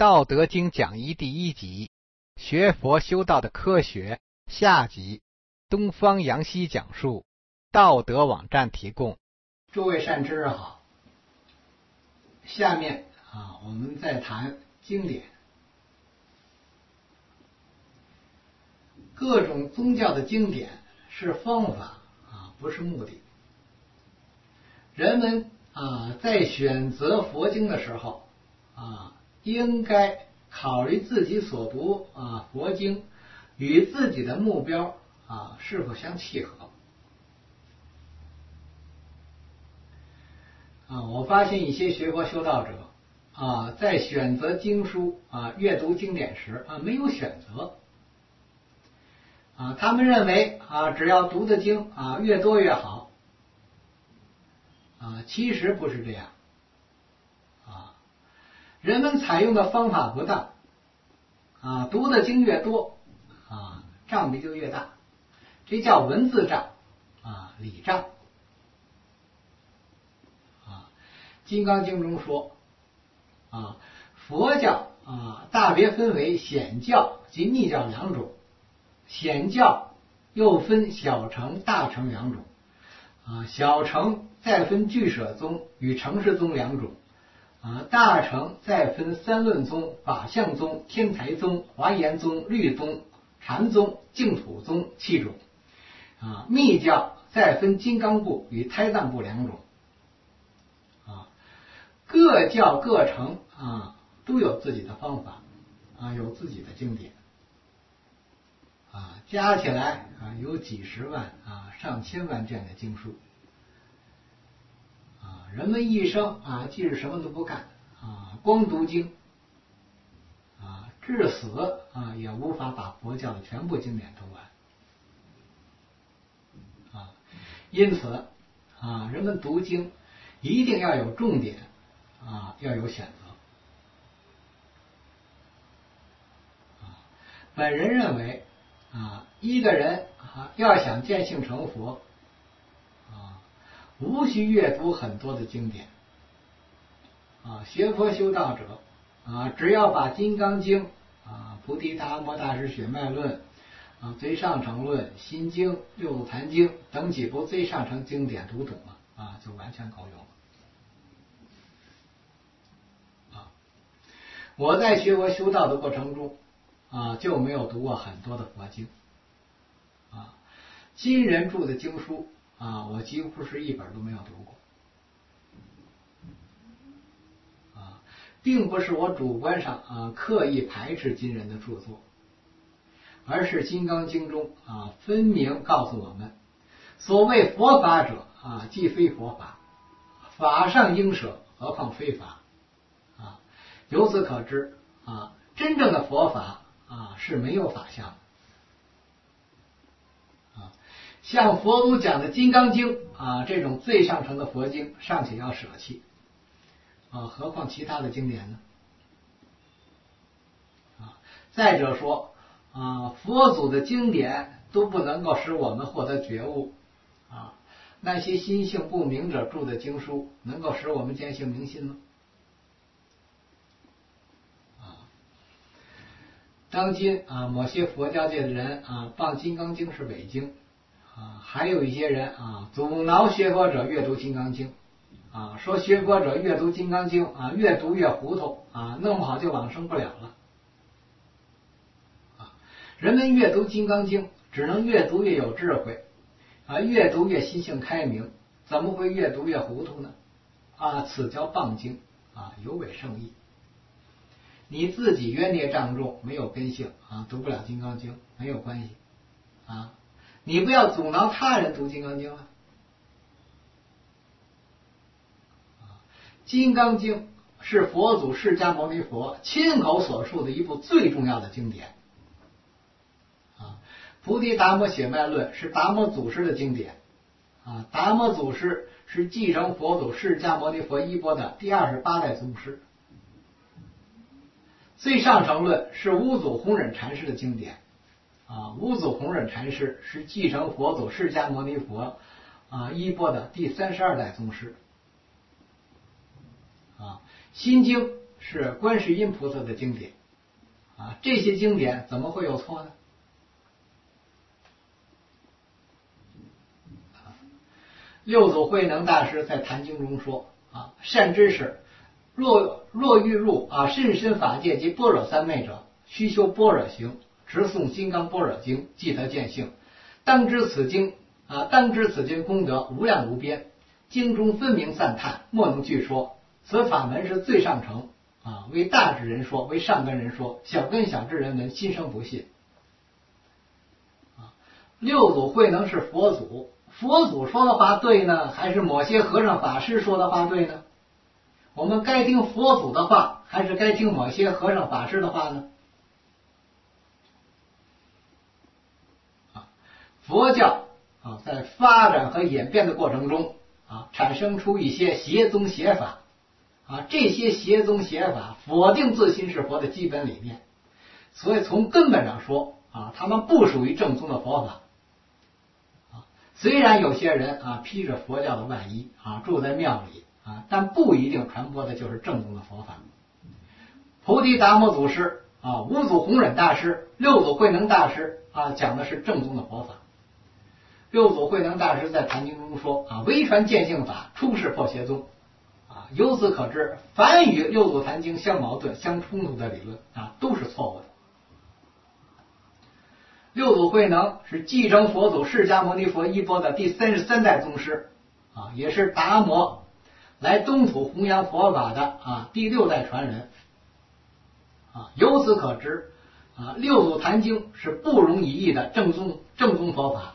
道德经讲义第1集，学佛修道的科学，下集，东方阳西讲述，道德网站提供。诸位善知识好，下面我们再谈经典。各种宗教的经典是方法不是目的。人们在选择佛经的时候应该考虑自己所读佛经与自己的目标是否相契合。我发现一些学佛修道者在选择经书阅读经典时没有选择。他们认为只要读的经越多越好。其实不是这样。人们采用的方法不当，读的经越多障壁就越大，这叫文字障理障。金刚经中说佛教大别分为显教及密教两种，显教又分小乘大乘两种，小乘再分俱舍宗与成实宗两种，大乘再分三论宗、法相宗、天台宗、华严宗、律宗、禅宗、净土宗7种，密教再分金刚部与胎藏部两种。各教各乘都有自己的方法有自己的经典加起来有几十万上千万卷的经书。人们一生即使什么都不干光读经至死也无法把佛教的全部经典读完。因此人们读经一定要有重点要有选择。本人认为一个人要想见性成佛无需阅读很多的经典学佛修道者只要把金刚经菩提达摩大师血脉论最上乘论、心经、六祖坛经等几部最上乘经典读懂了就完全够用了。我在学佛修道的过程中就没有读过很多的佛经今人著的经书我几乎是一本都没有读过并不是我主观上刻意排斥今人的著作，而是《金刚经》中分明告诉我们，所谓佛法者既非佛法，法上应舍，何况非法由此可知真正的佛法是没有法相的像佛祖讲的《金刚经》这种最上乘的佛经尚且要舍弃何况其他的经典呢？再者说佛祖的经典都不能够使我们获得觉悟那些心性不明者著的经书能够使我们见性明心吗？当今某些佛教界的人谤《金刚经》是伪经还有一些人阻挠学佛者阅读《金刚经》说学佛者阅读《金刚经》越读越糊涂弄不好就往生不了了人们阅读《金刚经》只能越读越有智慧越读越心性开明，怎么会越读越糊涂呢？此叫谤经有违圣意。你自己冤孽障重，没有根性读不了《金刚经》没有关系你不要阻挠他人读《金刚经》了。《金刚经》是佛祖释迦牟尼佛亲口所述的一部最重要的经典菩提达摩血脉论是达摩祖师的经典达摩祖师是继承佛祖释迦牟尼佛衣钵的第28代宗师。最上乘论是五祖弘忍禅师的经典五祖弘忍禅师是继承佛祖释迦牟尼佛衣钵的第32代宗师心经是观世音菩萨的经典啊，这些经典怎么会有错呢？六祖慧能大师在《坛经》中说啊，善知识，若欲入甚深法界及般若三昧者，须修般若行，直诵金刚般若经，即得见性。当知此经功德无量无边，经中分明散叹，莫能具说。此法门是最上乘啊，为大智人说，为上根人说，小根小智人闻，心生不信。六祖慧能是佛祖，佛祖说的话对呢，还是某些和尚法师说的话对呢？我们该听佛祖的话，还是该听某些和尚法师的话呢？佛教在发展和演变的过程中产生出一些邪宗邪法这些邪宗邪法否定自心是佛的基本理念，所以从根本上说他们不属于正宗的佛法。虽然有些人披着佛教的外衣住在庙里但不一定传播的就是正宗的佛法。菩提达摩祖师五祖弘忍大师、六祖慧能大师讲的是正宗的佛法。六祖慧能大师在《坛经》中说微传见性法，出世破邪宗由此可知，凡与六祖坛经相矛盾、相冲突的理论都是错误的。六祖慧能是继承佛祖释迦牟尼佛衣钵的第33代宗师也是达摩来东土弘扬佛法的第6代传人由此可知六祖坛经是不容疑议的正宗佛法。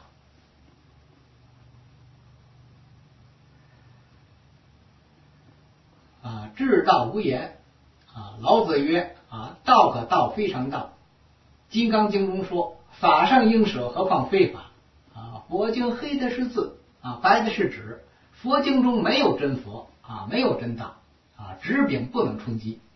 至道无言老子曰道可道非常道。金刚经中说，法上应舍，何况非法佛经黑的是字白的是纸，佛经中没有真佛没有真道纸饼不能充饥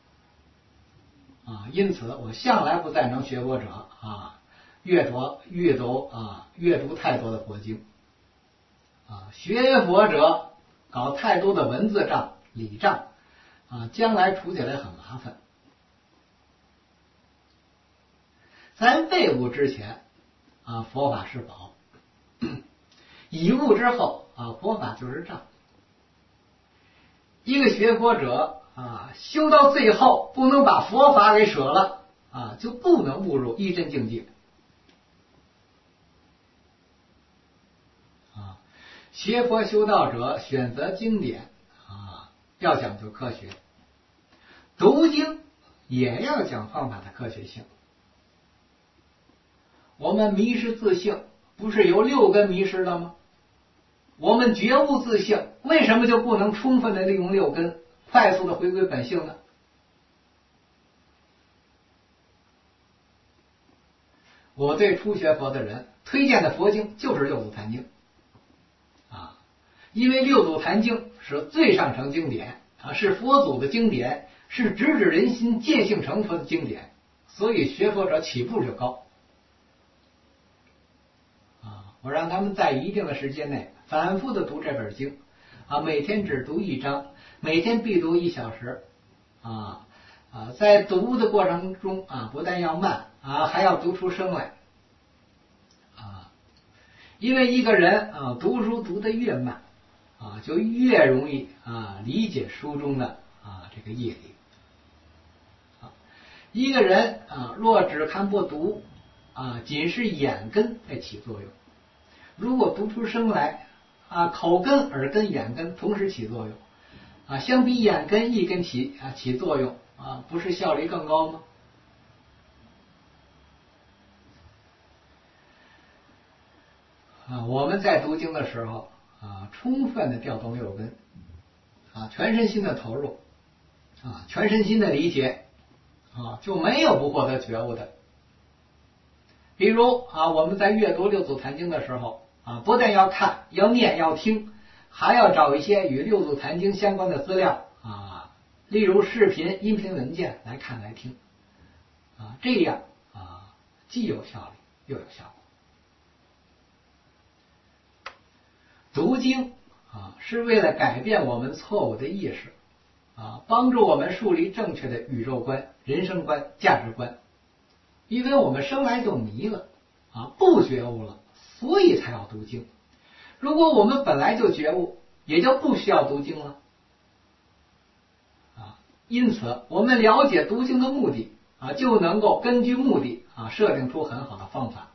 因此我向来不赞成学佛者阅读太多的佛经学佛者搞太多的文字障理障将来处起来很麻烦。在未悟之前佛法是宝，已悟之后佛法就是障。一个学佛者修到最后不能把佛法给舍了就不能悟入一真境界学佛修道者选择经典要讲究科学，读经也要讲方法的科学性。我们迷失自性，不是有6根迷失了吗？我们觉悟自性，为什么就不能充分的利用6根，快速的回归本性呢？我对初学佛的人推荐的佛经就是六祖坛经因为六祖坛经是最上乘经典是佛祖的经典，是直指人心见性成佛的经典，所以学佛者起步就高我让他们在一定的时间内反复的读这本经每天只读1章，每天必读1小时在读的过程中不但要慢还要读出声来因为一个人读书读得越慢就越容易理解书中的这个义理一个人若只看不读仅是眼根在起作用，如果读出声来口根、耳根、眼根同时起作用相比眼根一根起作用不是效率更高吗？我们在读经的时候充分的调动6根全身心的投入全身心的理解就没有不获得觉悟的。比如我们在阅读六祖坛经的时候不但要看、要念、要听，还要找一些与六祖坛经相关的资料例如视频、音频文件来看来听这样既有效率又有效果。读经是为了改变我们错误的意识帮助我们树立正确的宇宙观、人生观、价值观。因为我们生来就迷了不觉悟了，所以才要读经。如果我们本来就觉悟，也就不需要读经了因此我们了解读经的目的就能够根据目的设定出很好的方法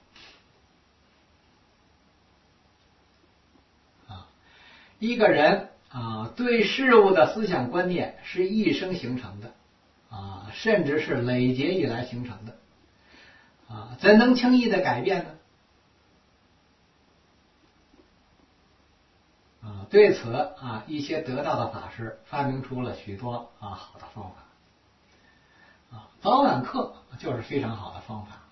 一个人对事物的思想观念是一生形成的甚至是累劫以来形成的怎能轻易的改变呢？对此一些得道的法师发明出了许多好的方法早晚课就是非常好的方法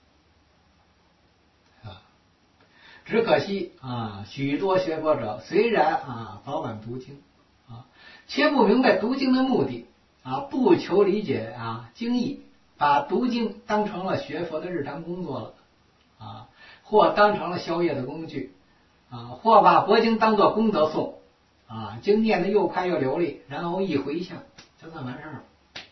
只可惜许多学佛者虽然早晚读经却不明白读经的目的不求理解经义，把读经当成了学佛的日常工作了或当成了宵夜的工具或把佛经当作功德诵经念得又快又流利，然后一回向就算完事儿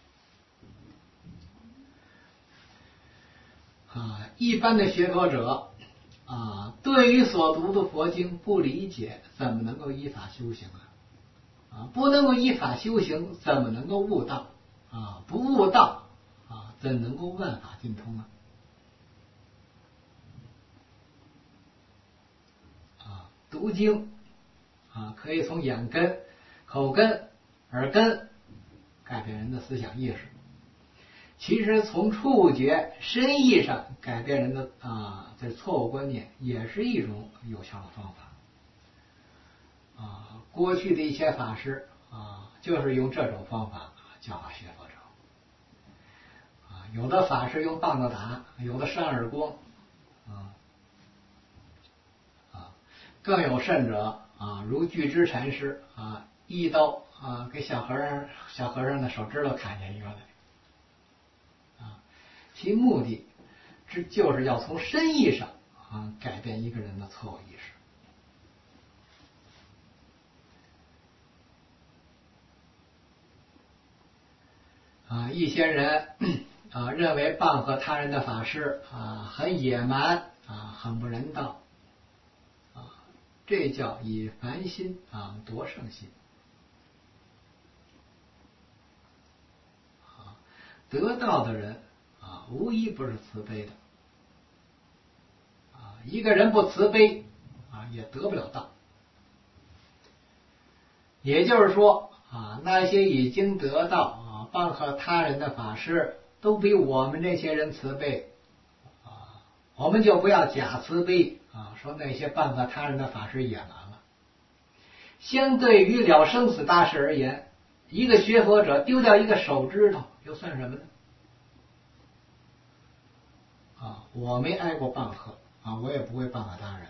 了一般的学佛者对于所读的佛经不理解，怎么能够依法修行不能够依法修行，怎么能够悟道不悟道怎能够万法尽通读经可以从眼根、口根、耳根改变人的思想意识。其实从触觉、身意上改变人的这错误观念，也是一种有效的方法过去的一些法师就是用这种方法教化学佛者有的法师用棒子打，有的扇耳光更有甚者如巨之禅师一刀给小和尚的手指头砍下一个来其目的就是要从深意上改变一个人的错误意识一些人认为棒喝他人的法师很野蛮很不人道这叫以凡心夺圣心得道的人无一不是慈悲的一个人不慈悲也得不了道。也就是说那些已经得道帮和他人的法师都比我们这些人慈悲我们就不要假慈悲说那些办法他人的法师野蛮了。相对于了生死大事而言，一个学佛者丢掉一个手指头又算什么呢？我没挨过棒喝我也不会棒喝他人。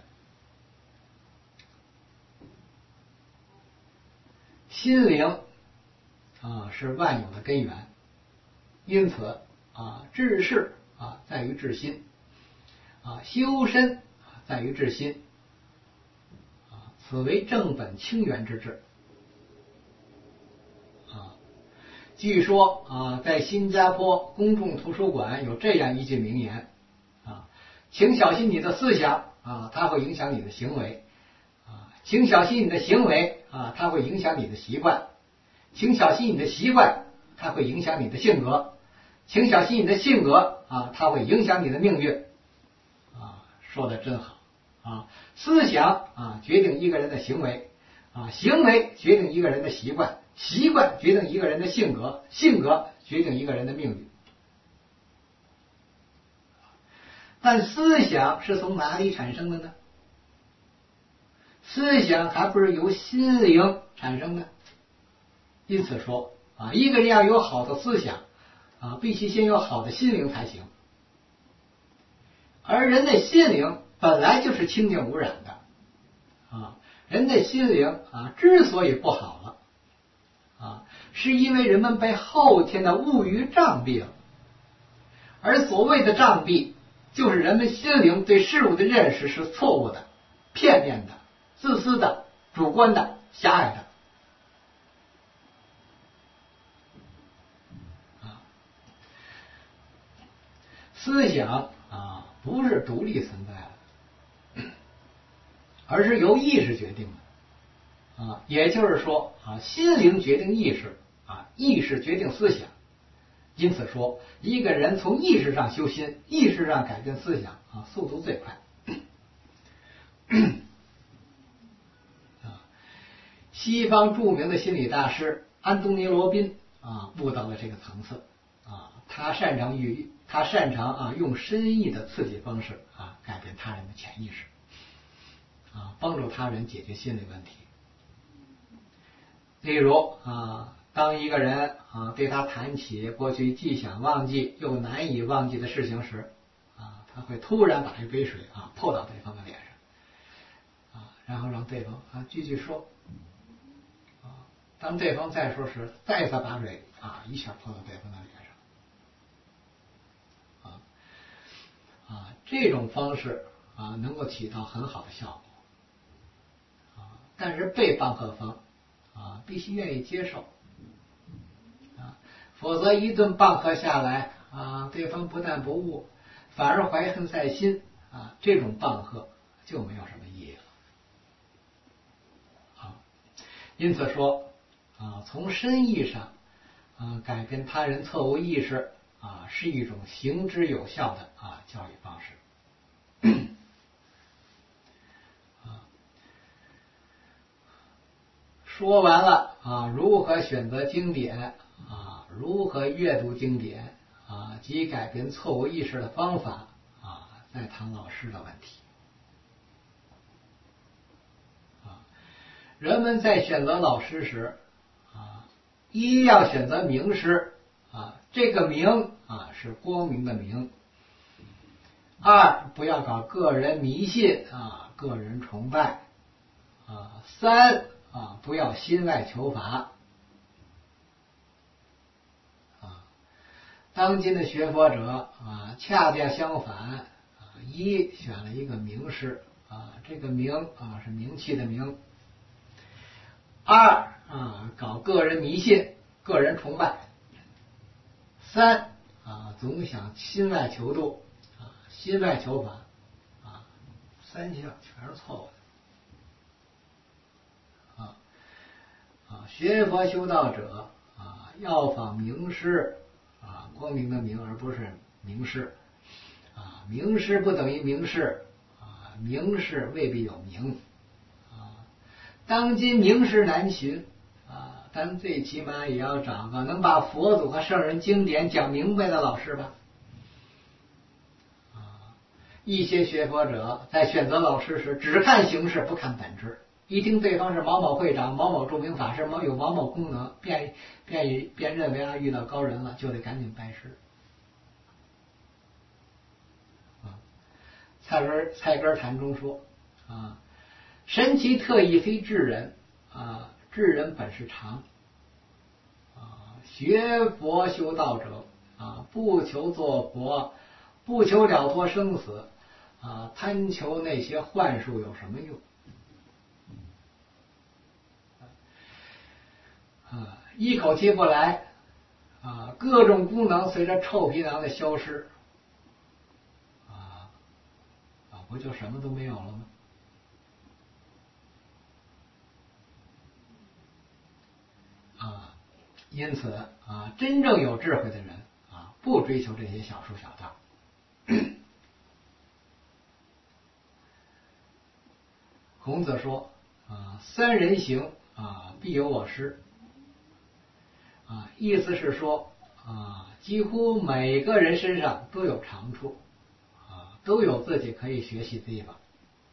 心灵是万有的根源，因此治世在于治心修身在于治心此为正本清源之治据说在新加坡公众图书馆有这样一句名言请小心你的思想它会影响你的行为请小心你的行为它会影响你的习惯请小心你的习惯它会影响你的性格请小心你的性格它会影响你的命运说的真好思想决定一个人的行为行为决定一个人的习惯习惯决定一个人的性格性格决定一个人的命运但思想是从哪里产生的呢？思想还不是由心灵产生的因此说一个人要有好的思想必须先有好的心灵才行而人的心灵本来就是清净无染的人的心灵之所以不好了是因为人们被后天的物欲障蔽了而所谓的障蔽就是人们心灵对事物的认识是错误的片面的自私的主观的狭隘的思想不是独立存在的，而是由意识决定的也就是说心灵决定意识意识决定思想。因此说，一个人从意识上修心，意识上改变思想速度最快。西方著名的心理大师安东尼·罗宾悟到了这个层次他擅长用深意的刺激方式改变他人的潜意识帮助他人解决心理问题。例如当一个人对他谈起过去既想忘记又难以忘记的事情时他会突然把一杯水泼到对方的脸上然后让对方继续说当对方再说时，再次把水一下泼到对方的脸上这种方式能够起到很好的效果但是被棒喝方必须愿意接受否则一顿棒喝下来对方不但不悟，反而怀恨在心这种棒喝就没有什么意义了因此说从深意上改变他人错误意识是一种行之有效的教育方式说完了如何选择经典如何阅读经典及改变错误意识的方法再谈老师的问题人们在选择老师时一要选择名师这个名是光明的明。二不要搞个人迷信个人崇拜三不要心外求法当今的学佛者恰恰相反一选了一个名师这个名是名气的名。二搞个人迷信个人崇拜。三总想心外求度心外求法三项全是错误的学佛修道者要仿名师光明的明而不是名师名师不等于名士名士未必有名当今名师难寻但最起码也要找个能把佛祖和圣人经典讲明白的老师吧一些学佛者在选择老师时只看形式不看本质一听对方是某某会长某某著名法师有某某功能便认为遇到高人了就得赶紧拜师菜根谭中说神奇特异非智人智人本是常学佛修道者不求做佛不求了脱生死贪求那些幻术有什么用一口气不来各种功能随着臭皮囊的消失不就什么都没有了吗因此真正有智慧的人不追求这些小术小道孔子说三人行必有我师意思是说几乎每个人身上都有长处都有自己可以学习的地方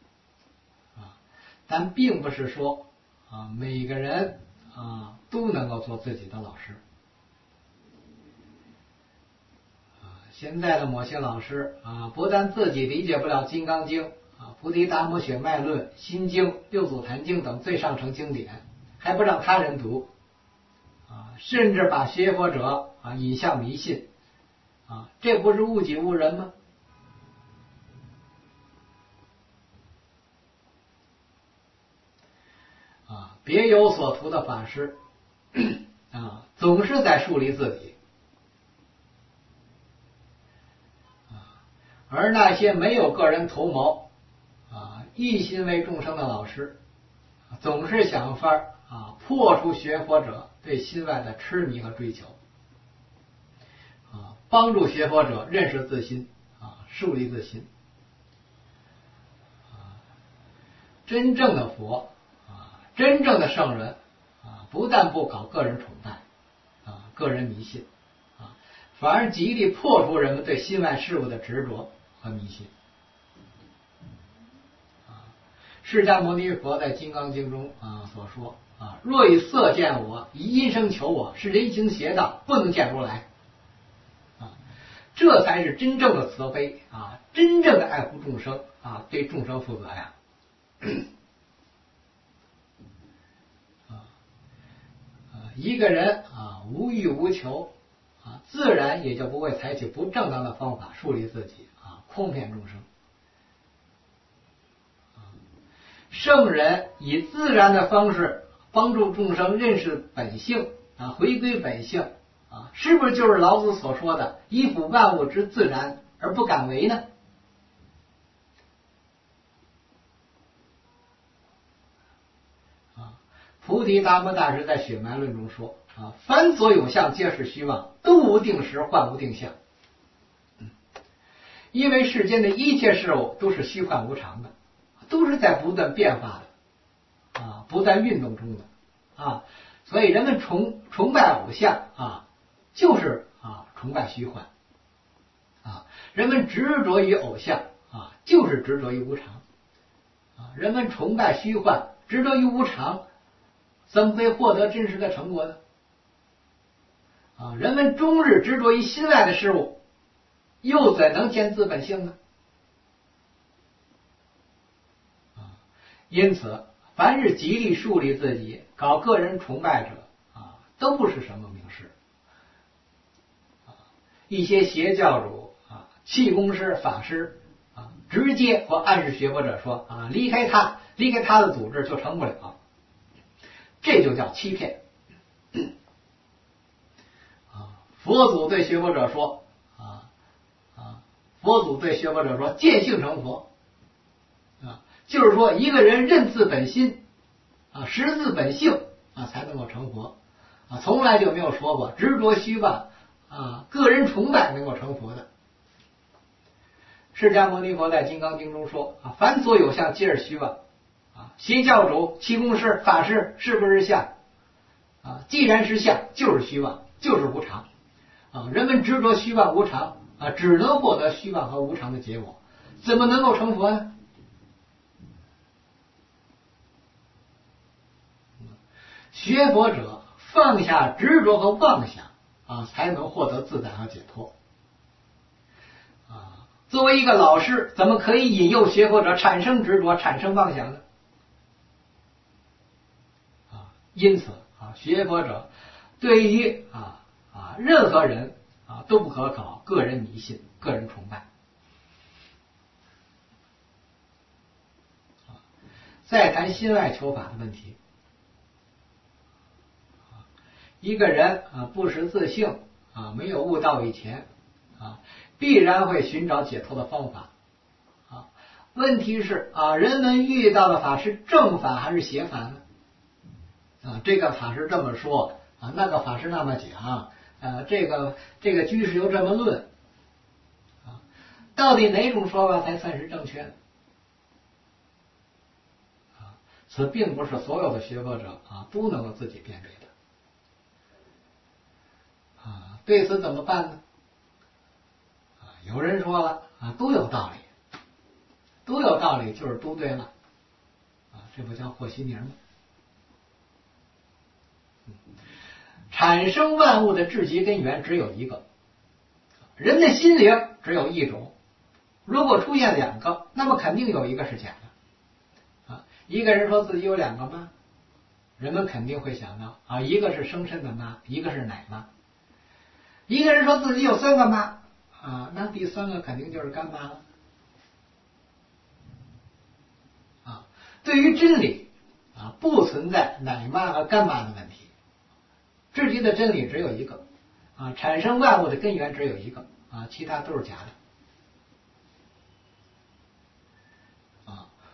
但并不是说每个人都能够做自己的老师现在的某些老师不但自己理解不了《金刚经》菩提达摩血脉论、心经、六祖坛经等最上乘经典还不让他人读甚至把学佛者引向迷信这不是误己误人吗别有所图的法师总是在树立自己而那些没有个人图谋一心为众生的老师，总是想法破除学佛者对心外的痴迷和追求，帮助学佛者认识自心，树立自心。真正的佛真正的圣人不但不搞个人崇拜个人迷信反而极力破除人们对心外事物的执着和迷信。释迦牟尼佛在《金刚经》中所说若以色见我，以音声求我，是人行邪道，不能见如来。这才是真正的慈悲真正的爱护众生对众生负责呀。一个人无欲无求自然也就不会采取不正当的方法树立自己诓骗众生。圣人以自然的方式帮助众生认识本性回归本性是不是就是老子所说的依附万物之自然而不敢为呢？菩提达摩大师在《血脉论》中说凡所有相，皆是虚妄，都无定时，幻无定相。因为世间的一切事物都是虚幻无常的，都是在不断变化的不断运动中的所以人们崇拜偶像就是崇拜虚幻人们执着于偶像就是执着于无常人们崇拜虚幻，执着于无常，怎么会获得真实的成果呢？人们终日执着于心外的事物，又怎能见自本性呢？因此凡是极力树立自己搞个人崇拜者都不是什么名士。一些邪教主气功师法师直接或暗示学佛者说离开他的组织就成不了，这就叫欺骗。佛祖对学佛者说见性成佛就是说一个人认自本心识自本性才能够成佛从来就没有说过执着虚妄个人崇拜能够成佛的。释迦牟尼佛在《金刚经》中说凡所有相，皆是虚妄邪教主、气功师、法师是不是相既然是相，就是虚妄，就是无常人们执着虚妄无常只能获得虚妄和无常的结果，怎么能够成佛呢？学佛者放下执着和妄想才能获得自在和解脱作为一个老师，怎么可以引诱学佛者产生执着、产生妄想呢？因此学佛者对于任何人都不可搞个人迷信、个人崇拜。再谈心外求法的问题，一个人不识自性没有悟道以前必然会寻找解脱的方法问题是人们遇到的法是正法还是邪法呢？这个法师这么说那个法师那么讲这个居士又这么论到底哪种说法才算是正确的？此并不是所有的学佛者都能够自己辨别的对此怎么办呢？有人说了都有道理，都有道理就是都对了这不叫和稀泥吗？产生万物的至极根源只有一个，人的心灵只有一种，如果出现两个，那么肯定有一个是假的一个人说自己有两个妈，人们肯定会想到一个是生身的妈，一个是奶妈。一个人说自己有三个妈那第三个肯定就是干妈了对于真理不存在奶妈和干妈的问题，至极的真理只有一个产生万物的根源只有一个其他都是假的。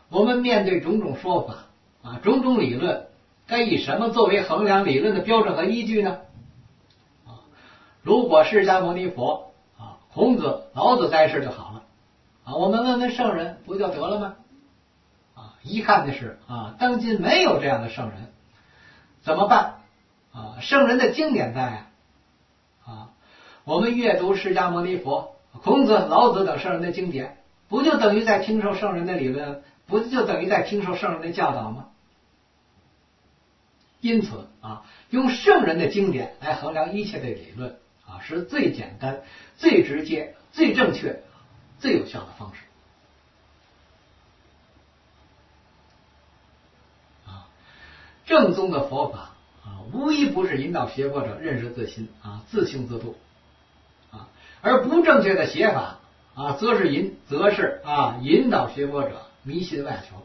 我们面对种种说法种种理论，该以什么作为衡量理论的标准和依据呢？如果释迦牟尼佛孔子、老子在世就好了我们问问圣人不就得了吗？遗憾的是当今没有这样的圣人，怎么办？圣人的经典在我们阅读释迦牟尼佛、孔子、老子等圣人的经典，不就等于在听受圣人的理论，不就等于在听受圣人的教导吗？因此用圣人的经典来衡量一切的理论是最简单、最直接、最正确、最有效的方式正宗的佛法无一不是引导学佛者认识自心自性自度而不正确的写法则是引导学佛者迷信外求。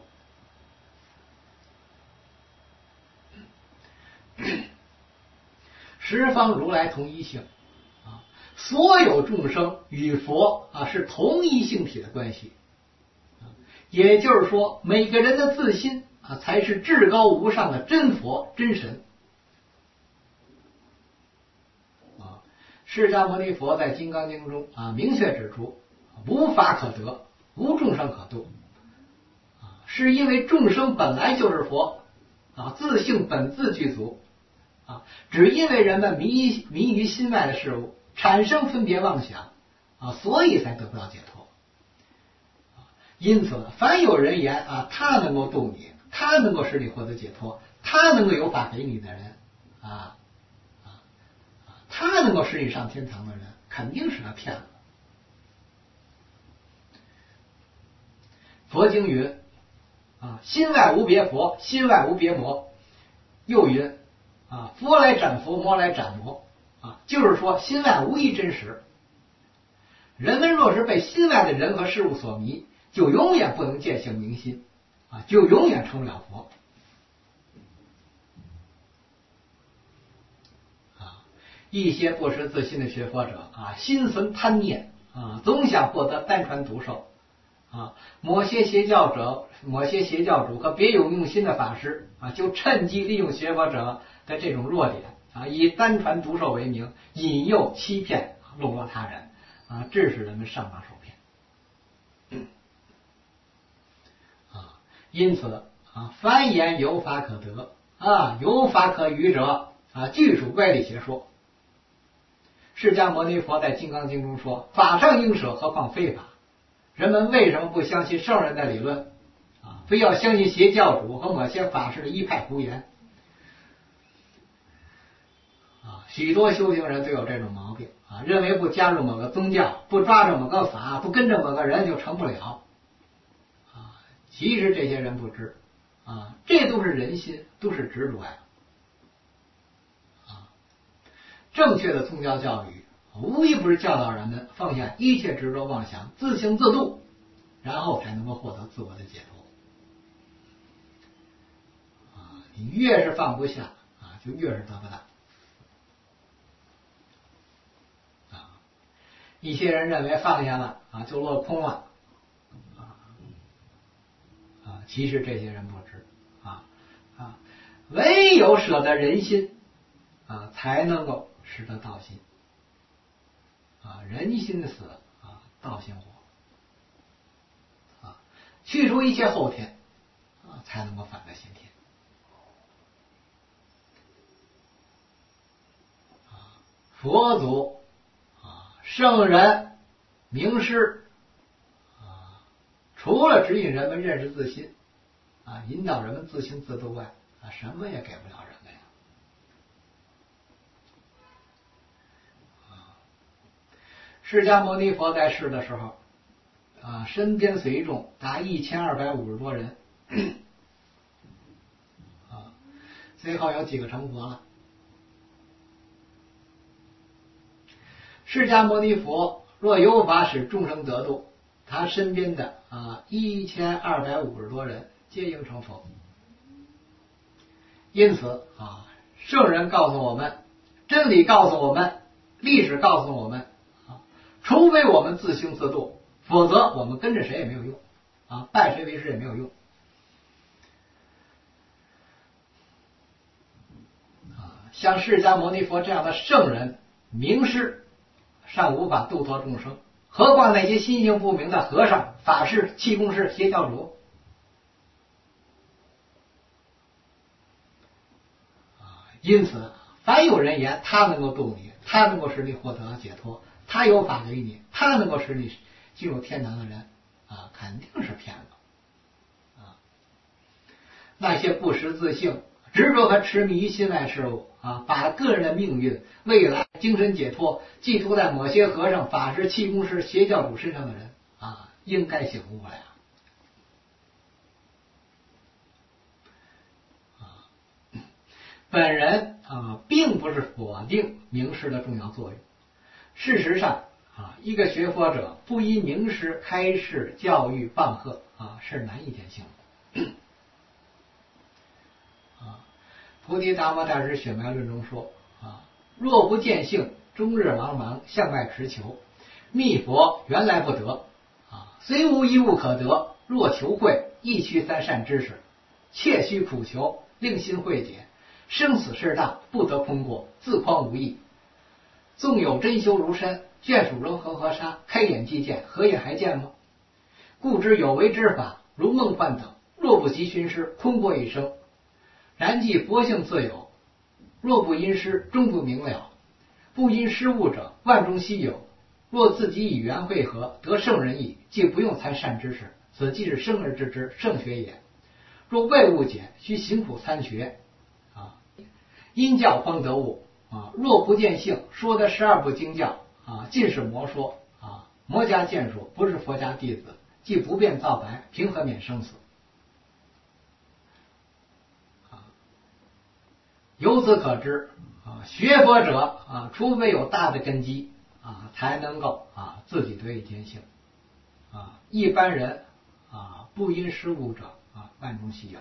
十方如来同一性所有众生与佛是同一性体的关系也就是说，每个人的自心才是至高无上的真佛真神释迦牟尼佛在《金刚经》中明确指出，无法可得，无众生可度是因为众生本来就是佛自性本自具足只因为人们迷于心外的事物，产生分别妄想所以才得不到解脱因此凡有人言他能够度你，他能够使你获得解脱，他能够有法给你的人他能够使你上天堂的人，肯定是他骗了。佛经云心外无别佛，心外无别魔。又云佛来斩佛，魔来斩魔就是说心外无一真实。人们若是被心外的人和事物所迷，就永远不能见性明心就永远成不了佛一些不识自心的学佛者心存贪念总想获得单传独授某些邪教主和别有用心的法师就趁机利用学佛者的这种弱点以单传独授为名，引诱欺骗笼络他人致使人们上当受骗因此凡言有法可得有法可于者俱属歪理邪说。释迦牟尼佛在《金刚经》中说，法上应舍，何况非法。人们为什么不相信圣人的理论非要相信邪教主和某些法师的一派胡言许多修行人都有这种毛病认为不加入某个宗教，不抓着某个法，不跟着某个人就成不了其实这些人不知这都是人心，都是执着正确的宗教教育无一不是教导人们放下一切执着妄想，自行自度，然后才能够获得自我的解脱你越是放不下就越是得不到一些人认为放下了就落空了其实这些人不知唯有舍得人心才能够使得道心人心死道心活去除一切后天才能够返回先天佛祖圣人名师除了指引人们认识自心引导人们自行自度外什么也给不了人们释迦牟尼佛在世的时候身边随众达1250多人随后有几个成佛了。释迦牟尼佛若有法使众生得度，他身边的1250多人皆应成佛。因此圣人告诉我们，真理告诉我们，历史告诉我们除非我们自行自度，否则我们跟着谁也没有用拜谁为师也没有用像释迦牟尼佛这样的圣人名师尚无法度脱众生，何况那些心性不明的和尚、法师、气功师、邪教主因此凡有人言他能够度你，他能够使你获得解脱，他有法给你，他能够使你进入天堂的人肯定是骗子那些不识自性、执着和痴迷于心外事物把个人的命运、未来、精神解脱寄托在某些和尚、法师、气功师、邪教主身上的人应该醒悟过来本人并不是否定名师的重要作用。事实上一个学佛者不因名师开示、教育、棒喝是难以见性的。菩提达摩大师血脉论中说若不见性，终日茫茫向外持求，密佛原来不得虽无一物可得，若求会，亦须三善知识，切须苦求，令心慧解，生死事大，不得空过，自匡无益。纵有真修如山，眷属如恒河沙，开眼即见，合眼还见吗？故知有为之法，如梦幻等，若不及寻师，空过一生。然即佛性自有，若不因师，终不明了。不因师悟者，万中稀有。若自己以缘会合，得圣人意，即不用参善知识，此即是生而知之，圣学也。若未悟解，须行苦参学因教方得悟若不见性，说的12部经教尽是魔说魔家见说，不是佛家弟子，即不变造白，凭何免生死？由此可知学佛者除非有大的根基才能够自己得以见性一般人不因师悟者万中稀有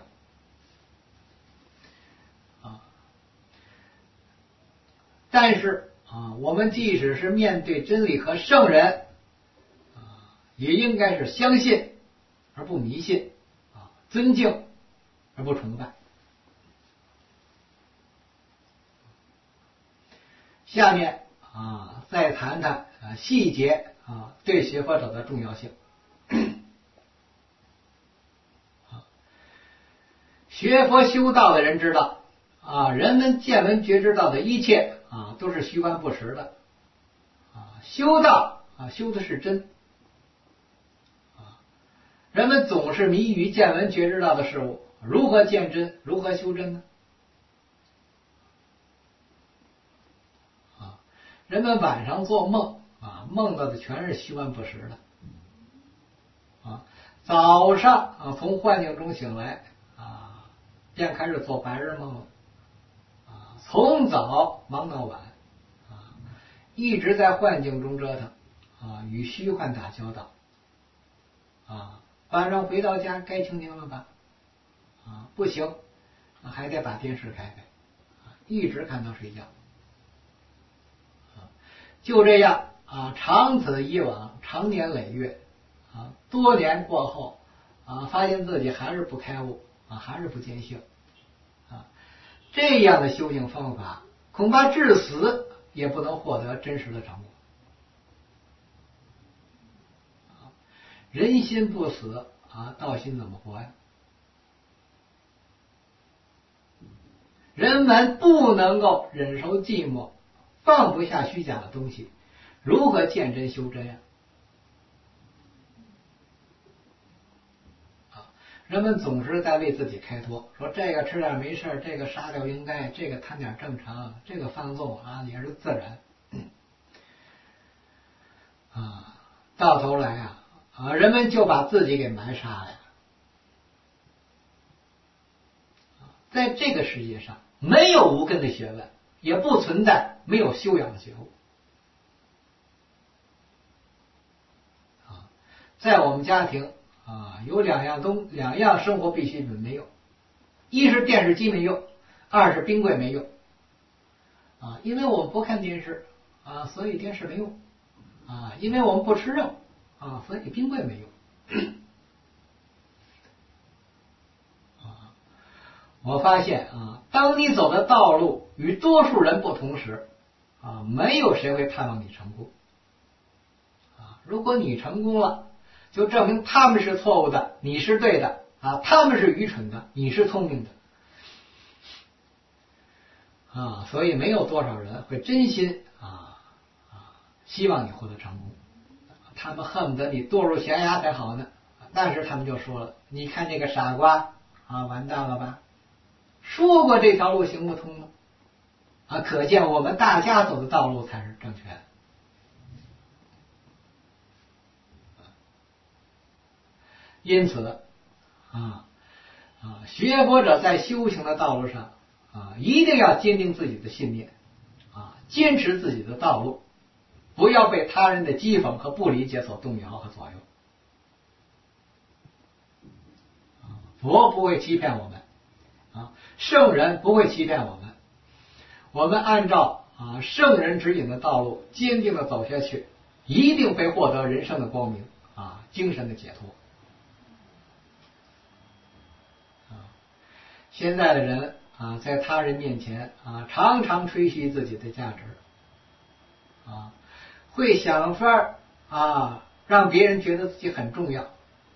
但是我们即使是面对真理和圣人也应该是相信而不迷信尊敬而不崇拜。下面再谈谈细节对学佛者的重要性。学佛修道的人知道人们见闻觉知到的一切都是虚幻不实的修道修的是真人们总是迷于见闻觉知到的事物，如何见真，如何修真呢？人们晚上做梦梦到的全是虚幻不实的早上从幻境中醒来便开始做白日梦了从早忙到晚一直在幻境中折腾与虚幻打交道晚上回到家该清静了吧不行还得把电视开开一直看到睡觉就这样长此以往，长年累月多年过后发现自己还是不开悟还是不见性这样的修行方法恐怕至死也不能获得真实的成果人心不死道心怎么活呀？人们不能够忍受寂寞，放不下虚假的东西，如何见真修真呀？人们总是在为自己开脱，说这个吃点没事，这个杀掉应该，这个贪点正常，这个放纵也是自然到头来人们就把自己给埋杀了在这个世界上没有无根的学问，也不存在没有修养的觉悟在我们家庭有两样生活必需品没有，一是电视机没用，二是冰柜没用因为我们不看电视所以电视没用因为我们不吃肉所以冰柜没用我发现当你走的道路与多数人不同时，没有谁会盼望你成功。如果你成功了，就证明他们是错误的，你是对的，他们是愚蠢的，你是聪明的。所以没有多少人会真心希望你获得成功，他们恨不得你堕入悬崖才好呢。但是他们就说了，你看这个傻瓜完蛋了吧？说过这条路行不通吗？可见我们大家走的道路才是正确的。因此学佛者在修行的道路上一定要坚定自己的信念坚持自己的道路，不要被他人的讥讽和不理解所动摇和左右。佛不会欺骗我们圣人不会欺骗我们，我们按照圣人指引的道路坚定的走下去，一定会获得人生的光明精神的解脱。现在的人在他人面前常常吹嘘自己的价值会想法让别人觉得自己很重要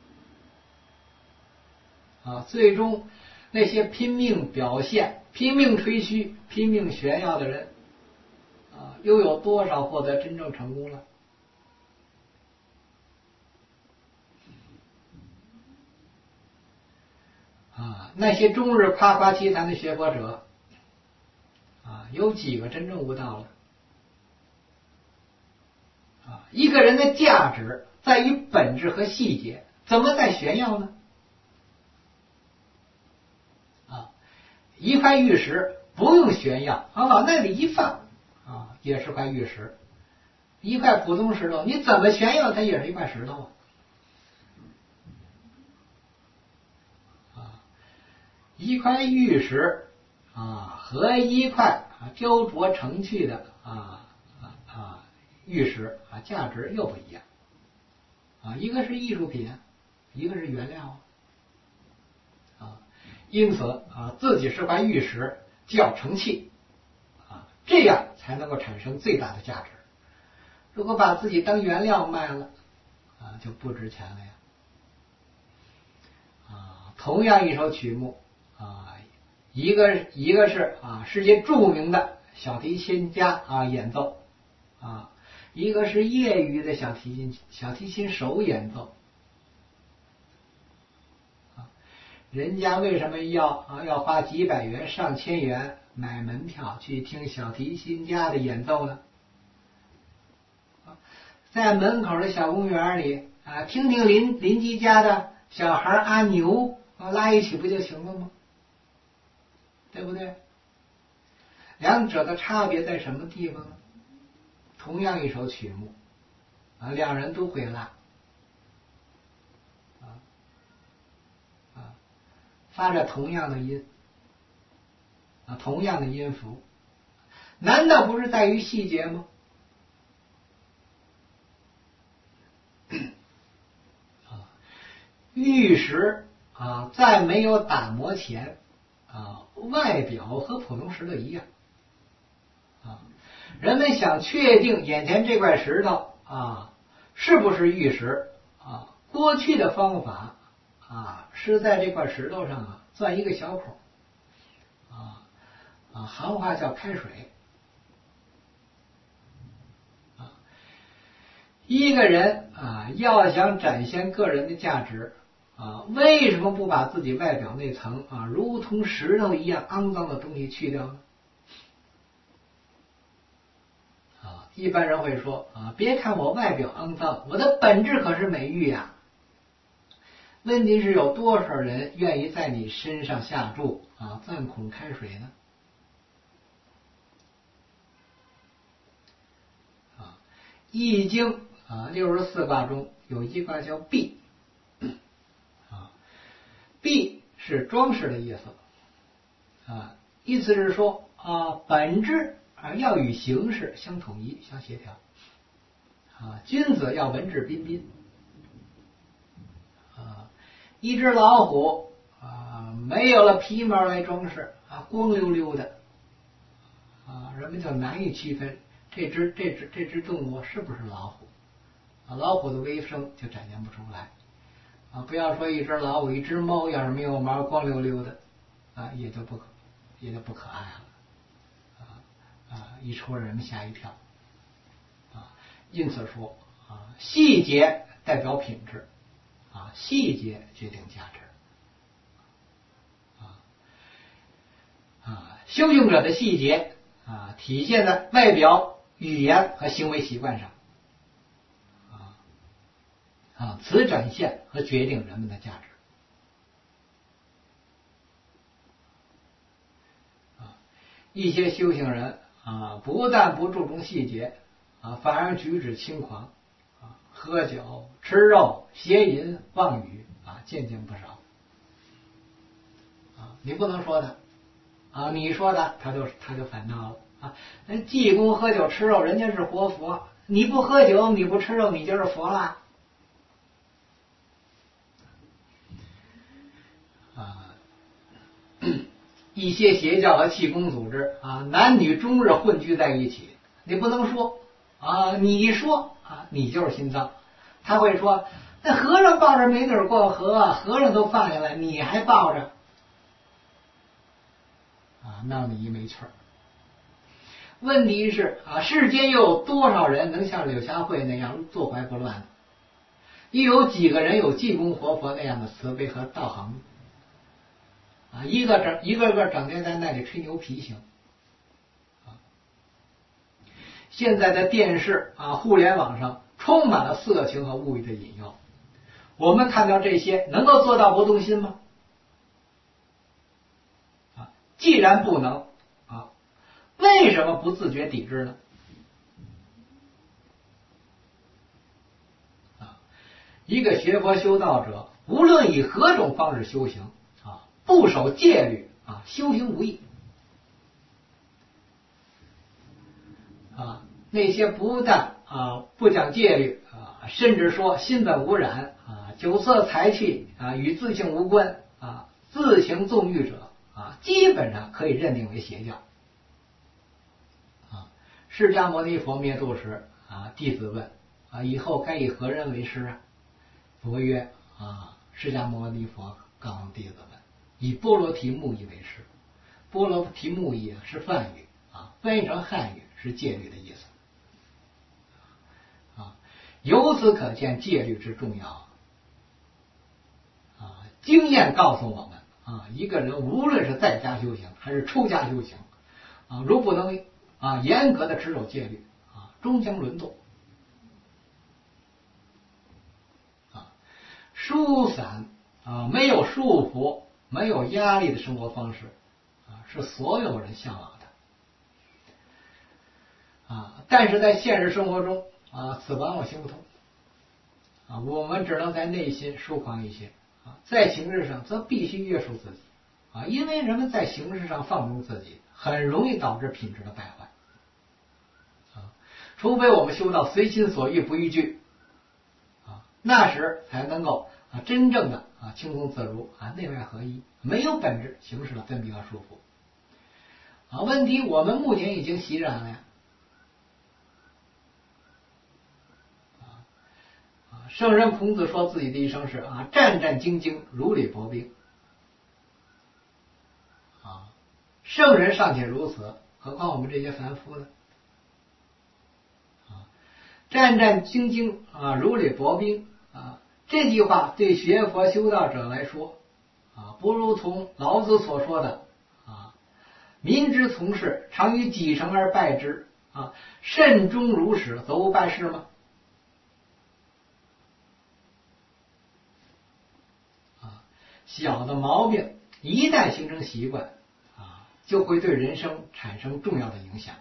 最终那些拼命表现、拼命吹嘘、拼命炫耀的人又有多少获得真正成功了？那些终日夸夸其谈的学佛者有几个真正悟道了？一个人的价值在于本质和细节，怎么在炫耀呢？一块玉石不用炫耀往那里一放也是块玉石。一块普通石头你怎么炫耀它也是一块石头一块玉石和一块雕琢成器的玉石价值又不一样一个是艺术品，一个是原料因此自己是块玉石就要成器这样才能够产生最大的价值。如果把自己当原料卖了就不值钱了呀。同样一首曲目一个是世界著名的小提琴家演奏一个是业余的小提琴手演奏人家为什么要花几百元上千元买门票去听小提琴家的演奏呢？在门口的小公园里听听邻居家的小孩阿牛拉一曲不就行了吗？对不对？两者的差别在什么地方呢？同样一首曲目两人都会拉发着同样的音同样的音符，难道不是在于细节吗？玉石在没有打磨前外表和普通石头一样人们想确定眼前这块石头是不是玉石过去的方法是在这块石头上钻一个小孔行话叫开水一个人要想展现个人的价值为什么不把自己外表那层如同石头一样肮脏的东西去掉呢？一般人会说别看我外表肮脏，我的本质可是美玉呀。问题是有多少人愿意在你身上下注钻孔开水呢？易经64卦中有一卦叫璧璧是装饰的意思意思是说本质要与形式相统一相协调君子要文质彬彬一只老虎没有了皮毛来装饰啊，光溜溜的啊，人们就难以区分这只动物是不是老虎啊，老虎的微生就展现不出来啊。不要说一只老虎，一只猫要是没有毛光溜溜的啊，也就不可爱了一戳人们吓一跳啊。因此说啊，细节代表品质啊，细节决定价值修行者的细节啊，体现在外表、语言和行为习惯上此展现和决定人们的价值一些修行人不但不注重细节反而举止轻狂喝酒、吃肉、邪淫、妄语渐渐不少你不能说他你说他就反闹了济公喝酒吃肉，人家是活佛，你不喝酒，你不吃肉，你就是佛了一些邪教和气功组织男女终日混居在一起，你不能说你说你就是心脏，他会说那和尚抱着美女过河，和尚都放下来，你还抱着闹你一没趣儿。问题是世间又有多少人能像柳下惠那样坐怀不乱呢？又有几个人有济公活佛那样的慈悲和道行一个个整天在那里吹牛皮行现在的电视互联网上充满了色情和物欲的引诱，我们看到这些能够做到不动心吗？既然不能为什么不自觉抵制呢？一个学佛修道者，无论以何种方式修行不守戒律修行无益那些不但不讲戒律甚至说心本无染酒色财气与自性无关自行纵欲者基本上可以认定为邪教释迦牟尼佛灭度时弟子问以后该以何人为师佛曰释迦牟尼佛告诉弟子们，以波罗提木义为师。波罗提木义是梵语翻译成汉语是戒律的意思由此可见戒律之重要经验告诉我们一个人无论是在家修行还是出家修行如不能严格的持守戒律终将沦堕疏散没有束缚没有压力的生活方式是所有人向往的但是在现实生活中此往往行不通我们只能在内心疏狂一些在形式上则必须约束自己因为人们在形式上放纵自己很容易导致品质的败坏除非我们修到随心所欲不逾矩那时才能够真正的轻松自如内外合一，没有本质形式的分别和束缚问题我们目前已经习染了呀圣人孔子说自己的一生是战战兢兢，如履薄冰圣人尚且如此，何况我们这些凡夫呢战战兢兢如履薄冰这句话对学佛修道者来说不如同老子所说的民之从事，常于己成而败之慎终如始，则无败事吗小的毛病一旦形成习惯就会对人生产生重要的影响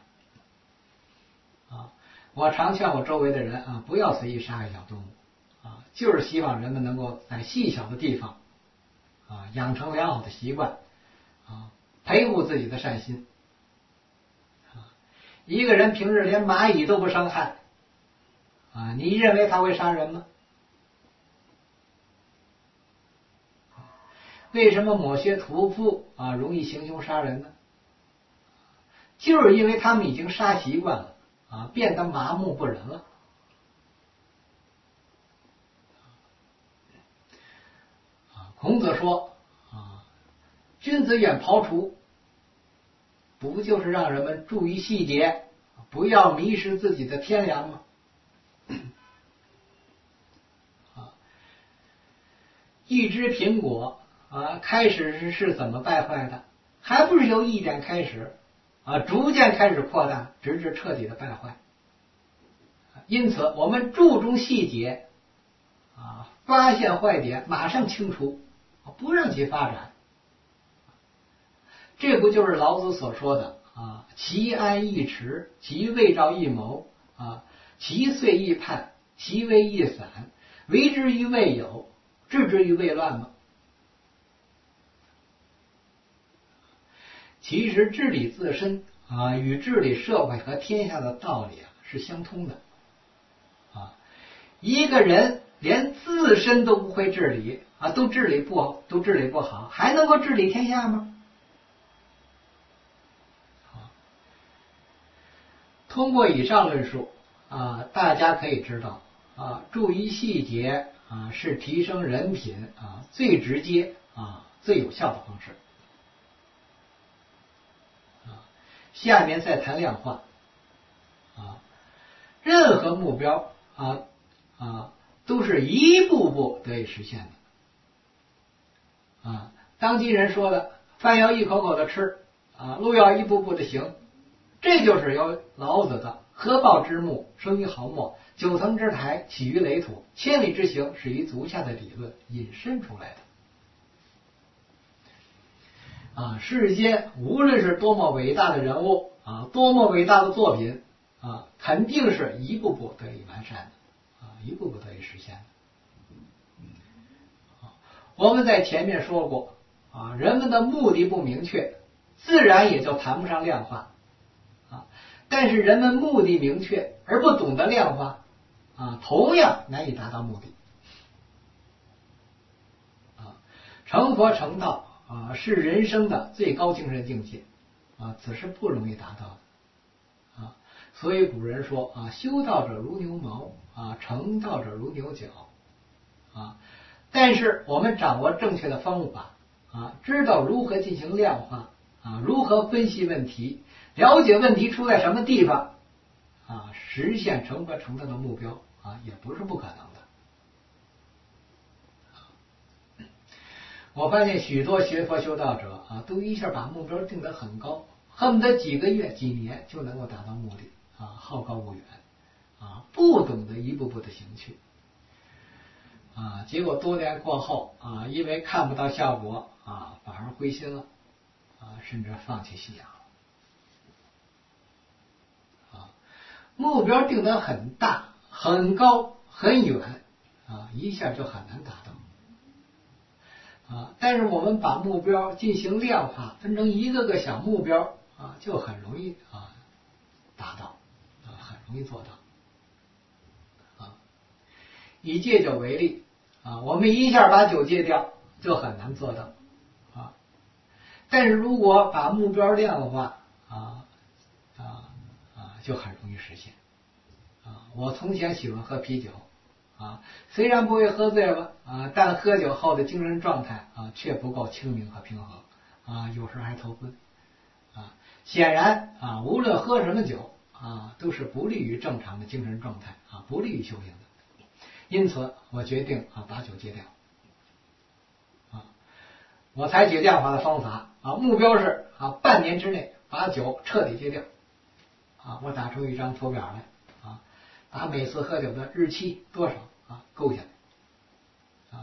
我常劝我周围的人不要随意杀害小动物就是希望人们能够在细小的地方养成良好的习惯培护自己的善心一个人平日连蚂蚁都不伤害你认为他会杀人吗为什么某些屠夫容易行凶杀人呢？就是因为他们已经杀习惯了变得麻木不仁了。孔子说君子远庖厨，不就是让人们注意细节，不要迷失自己的天良吗？一只苹果开始是怎么败坏的？还不是由一点开始逐渐开始扩大，直至彻底的败坏。因此，我们注重细节发现坏点，马上清除，不让其发展。这不就是老子所说的其安易持，其未兆易谋其遂易判，其危易散，为之于未有，治之于未乱吗？其实治理自身与治理社会和天下的道理是相通的一个人连自身都不会治理都治理不好，还能够治理天下吗？通过以上论述大家可以知道注意细节是提升人品最直接最有效的方式。下面再谈量化任何目标都是一步步得以实现的当今人说的饭要一口口的吃路要一步步的行，这就是由老子的合抱之木，生于毫末，九层之台，起于垒土，千里之行，始于足下的理论引申出来的世间无论是多么伟大的人物多么伟大的作品肯定是一步步得以完善的一步步得以实现的。我们在前面说过人们的目的不明确，自然也就谈不上量化但是人们目的明确而不懂得量化同样难以达到目的成佛成道是人生的最高精神境界此是不容易达到的所以古人说修道者如牛毛成道者如牛角但是我们掌握正确的方法知道如何进行量化如何分析问题，了解问题出在什么地方实现成佛成道的目标也不是不可能的。我发现许多学佛修道者都一下把目标定得很高，恨不得几个月几年就能够达到目的好高骛远不懂得一步步的行去结果多年过后因为看不到效果反而灰心了甚至放弃信仰目标定得很大很高很远一下就很难达到但是我们把目标进行量化，分成一个个小目标就很容易达到很容易做到以戒酒为例我们一下把酒戒掉就很难做到但是如果把目标量化就很容易实现我从前喜欢喝啤酒虽然不会喝醉了但喝酒后的精神状态却不够清明和平和有时还头昏显然无论喝什么酒都是不利于正常的精神状态不利于修行的。因此我决定把酒戒掉我采取量化的方法目标是半年之内把酒彻底戒掉我打出一张图表来把每次喝酒的日期多少勾下来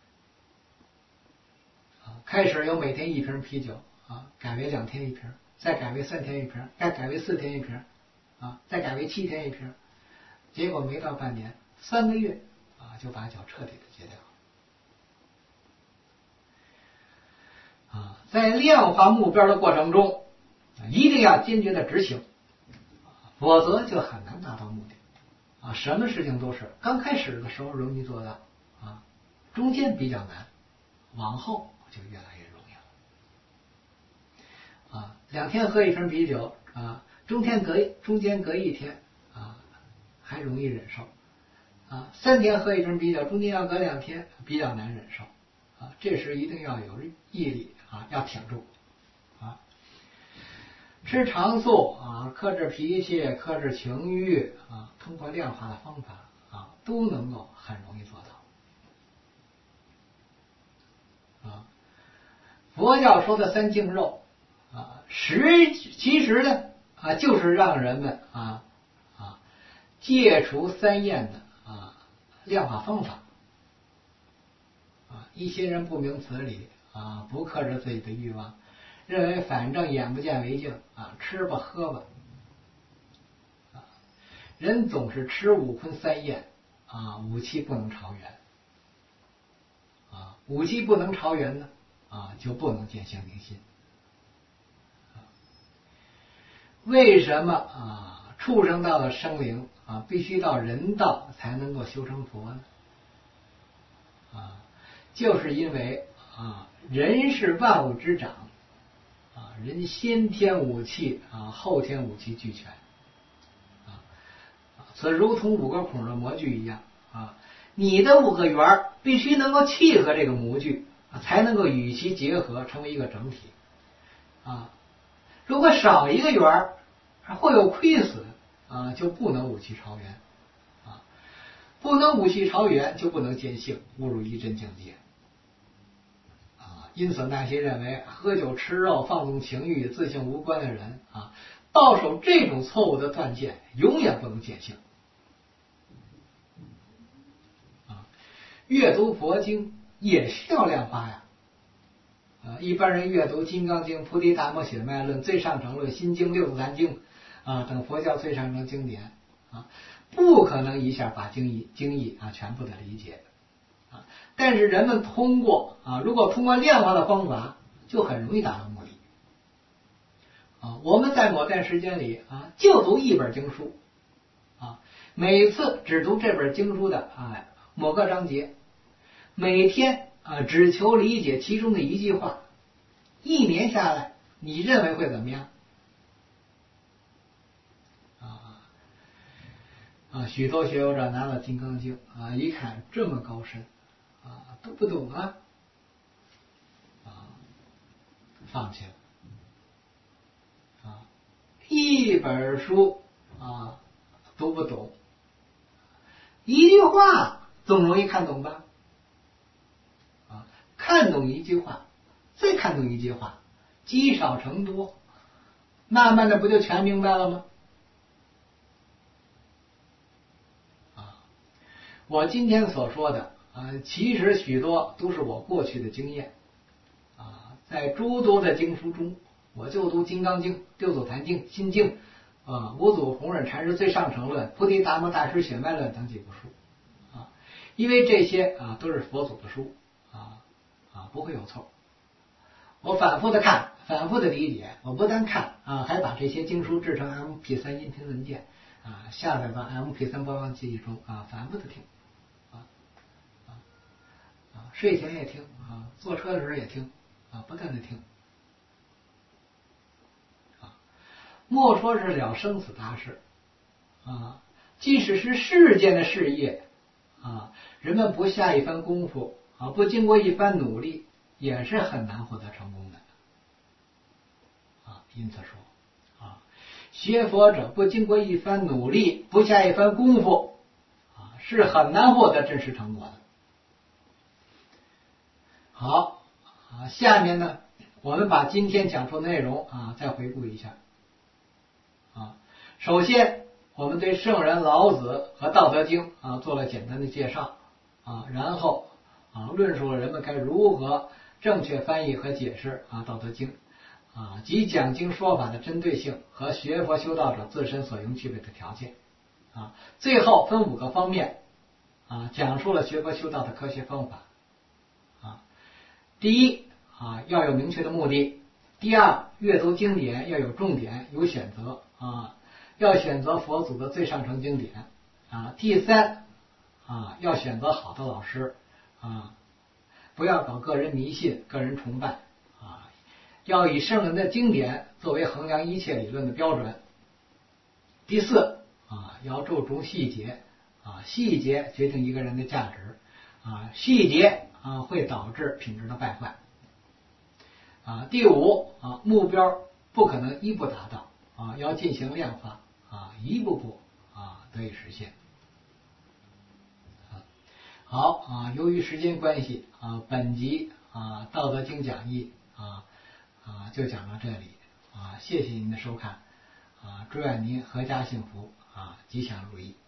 开始由每天一瓶啤酒改为2天一瓶，再改为3天一瓶，再改为4天一瓶再改为7天一瓶，结果没到半年3个月就把酒彻底的戒掉在量化目标的过程中一定要坚决的执行否则就很难达到目的什么事情都是刚开始的时候容易做到中间比较难，往后就越来越容易了。2天喝一瓶啤酒中间隔1天还容易忍受3天喝一瓶啤酒，中间要隔2天比较难忍受这时一定要有毅力要挺住吃长素克制脾气，克制情欲通过量化的方法都能够很容易做到佛教说的3净肉其实呢就是让人们戒除3厌的量化方法一些人不明此理不克制自己的欲望，认为反正眼不见为净吃吧喝吧人总是吃5荤3厌5气不能超缘5气不能超缘呢就不能见性明心为什么畜生道的生灵必须到人道才能够修成佛呢就是因为人是万物之长人先天5气后天5气俱全此如同5个孔的模具一样你的5个圆必须能够契合这个模具才能够与其结合成为一个整体如果少一个圆会有亏损就不能5气超缘不能5气超缘就不能见性，误入一真境界因此那些认为喝酒吃肉放纵情欲自性无关的人抱守这种错误的断见，永远不能见性阅读佛经也需要量化呀一般人阅读《金刚经》《菩提达摩血脉论》《最上乘论》《心经》《六祖坛经》等佛教最上乘经典不可能一下把经义全部的理解但是人们如果通过量化的方法，就很容易达到目的我们在某段时间里就读一本经书每次只读这本经书的某个章节，每天只求理解其中的一句话，1年下来，你认为会怎么样？许多学友者拿了《金刚经》一看这么高深都不懂放弃了一本书读不懂，一句话总容易看懂吧看懂一句话，再看懂一句话，积少成多，慢慢的不就全明白了吗？我今天所说的其实许多都是我过去的经验在诸多的经书中，我就读《金刚经》《六祖坛经》《心经》五祖弘忍禅师最上乘论《菩提达摩大师血脉论》等几部书因为这些都是佛祖的书不会有错。我反复的看，反复的理解，我不但看还把这些经书制成 MP3 音频文件下载到 MP3 播放器中反复的听睡前也听坐车的时候也听不断的听莫说是了生死大事即使是世间的事业人们不下一番功夫不经过一番努力，也是很难获得成功的因此说学佛者不经过一番努力，不下一番功夫是很难获得真实成果的。好下面呢我们把今天讲述的内容再回顾一下首先我们对圣人老子和道德经做了简单的介绍然后论述了人们该如何正确翻译和解释道德经及讲经说法的针对性和学佛修道者自身所应具备的条件最后分5个方面讲述了学佛修道的科学方法第一要有明确的目的，第二阅读经典要有重点有选择要选择佛祖的最上乘经典第三要选择好的老师不要搞个人迷信、个人崇拜啊，要以圣人的经典作为衡量一切理论的标准。第四啊，要注重细节啊，细节决定一个人的价值啊，细节啊会导致品质的败坏啊。第五啊，目标不可能一步达到啊，要进行量化啊，一步步啊得以实现。好啊，由于时间关系啊，本集啊《道德经》讲义就讲到这里啊，谢谢您的收看啊，祝愿您阖家幸福啊，吉祥如意。